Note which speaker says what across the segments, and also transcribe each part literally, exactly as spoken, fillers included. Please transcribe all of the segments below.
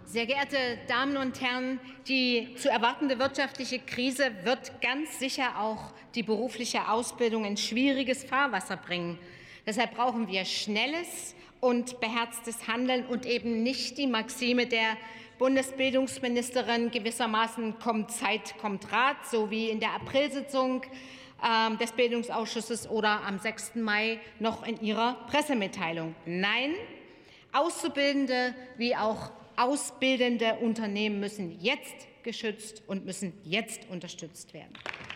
Speaker 1: Sehr geehrte Damen und Herren, die zu erwartende wirtschaftliche Krise wird ganz sicher auch die berufliche Ausbildung in schwieriges Fahrwasser bringen. Deshalb brauchen wir schnelles und beherztes Handeln und eben nicht die Maxime der Bundesbildungsministerin gewissermaßen kommt Zeit, kommt Rat, so wie in der Aprilsitzung äh, des Bildungsausschusses oder am sechsten Mai noch in ihrer Pressemitteilung. Nein, Auszubildende wie auch ausbildende Unternehmen müssen jetzt geschützt und müssen jetzt unterstützt werden.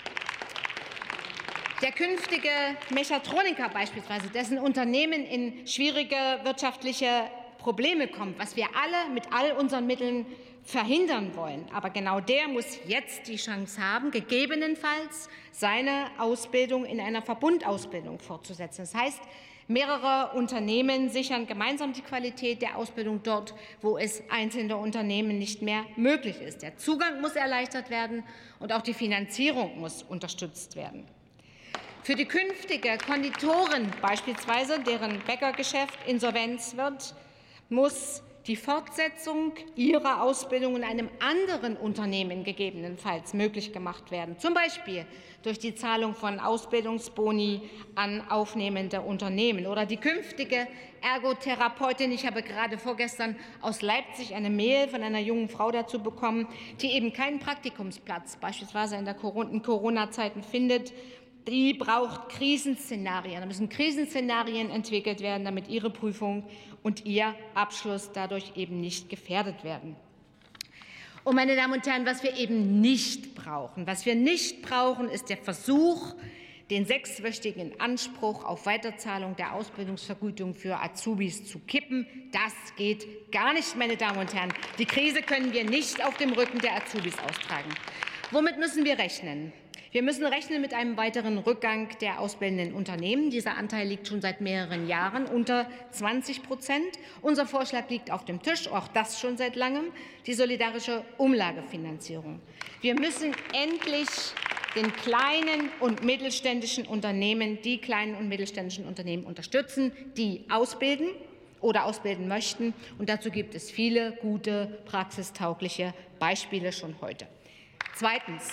Speaker 1: Der künftige Mechatroniker beispielsweise, dessen Unternehmen in schwierige wirtschaftliche Probleme kommt, was wir alle mit all unseren Mitteln verhindern wollen. Aber genau der muss jetzt die Chance haben, gegebenenfalls seine Ausbildung in einer Verbundausbildung fortzusetzen. Das heißt, mehrere Unternehmen sichern gemeinsam die Qualität der Ausbildung dort, wo es einzelne Unternehmen nicht mehr möglich ist. Der Zugang muss erleichtert werden und auch die Finanzierung muss unterstützt werden. Für die künftige Konditorin beispielsweise, deren Bäckergeschäft Insolvenz wird, muss die Fortsetzung ihrer Ausbildung in einem anderen Unternehmen gegebenenfalls möglich gemacht werden, zum Beispiel durch die Zahlung von Ausbildungsboni an aufnehmende Unternehmen. Oder die künftige Ergotherapeutin, ich habe gerade vorgestern aus Leipzig eine Mail von einer jungen Frau dazu bekommen, die eben keinen Praktikumsplatz beispielsweise in der Corona-Zeiten findet. Die braucht Krisenszenarien. Da müssen Krisenszenarien entwickelt werden, damit ihre Prüfung und ihr Abschluss dadurch eben nicht gefährdet werden. Und meine Damen und Herren, was wir eben nicht brauchen, was wir nicht brauchen, ist der Versuch, den sechswöchigen Anspruch auf Weiterzahlung der Ausbildungsvergütung für Azubis zu kippen. Das geht gar nicht, meine Damen und Herren. Die Krise können wir nicht auf dem Rücken der Azubis austragen. Womit müssen wir rechnen? Wir müssen rechnen mit einem weiteren Rückgang der ausbildenden Unternehmen. Dieser Anteil liegt schon seit mehreren Jahren unter zwanzig Prozent. Unser Vorschlag liegt auf dem Tisch, auch das schon seit langem, die solidarische Umlagefinanzierung. Wir müssen endlich den kleinen und mittelständischen Unternehmen, die kleinen und mittelständischen Unternehmen unterstützen, die ausbilden oder ausbilden möchten. Und dazu gibt es viele gute, praxistaugliche Beispiele schon heute. Zweitens.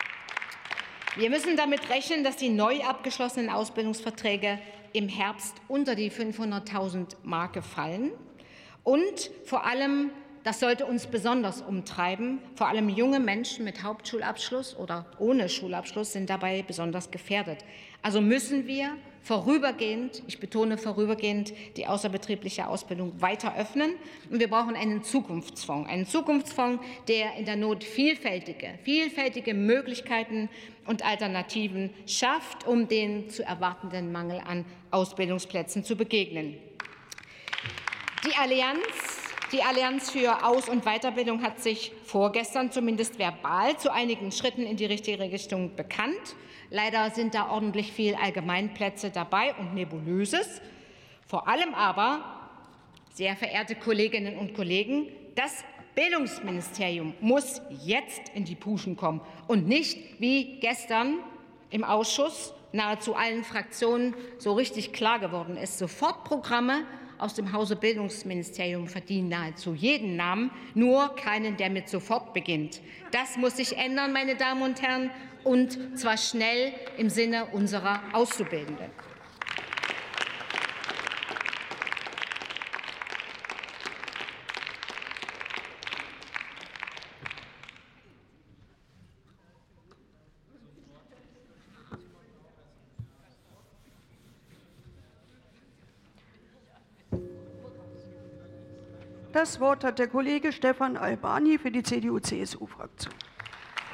Speaker 1: Wir müssen damit rechnen, dass die neu abgeschlossenen Ausbildungsverträge im Herbst unter die fünfhunderttausend Marke fallen. Und vor allem, das sollte uns besonders umtreiben, vor allem junge Menschen mit Hauptschulabschluss oder ohne Schulabschluss sind dabei besonders gefährdet. Also müssen wir vorübergehend, ich betone vorübergehend, die außerbetriebliche Ausbildung weiter öffnen. Und wir brauchen einen Zukunftsfonds, einen Zukunftsfonds, der in der Not vielfältige, vielfältige Möglichkeiten und Alternativen schafft, um den zu erwartenden Mangel an Ausbildungsplätzen zu begegnen. Die Allianz Die Allianz für Aus- und Weiterbildung hat sich vorgestern zumindest verbal zu einigen Schritten in die richtige Richtung bekannt. Leider sind da ordentlich viel Allgemeinplätze dabei und Nebulöses. Vor allem aber, sehr verehrte Kolleginnen und Kollegen, das Bildungsministerium muss jetzt in die Puschen kommen und nicht wie gestern im Ausschuss nahezu allen Fraktionen so richtig klar geworden ist, Sofortprogramme aus dem Hause Bildungsministerium verdienen nahezu jeden Namen, nur keinen, der mit sofort beginnt. Das muss sich ändern, meine Damen und Herren, und zwar schnell im Sinne unserer Auszubildenden.
Speaker 2: Das Wort hat der Kollege Stefan Albani für die C D U C S U-Fraktion.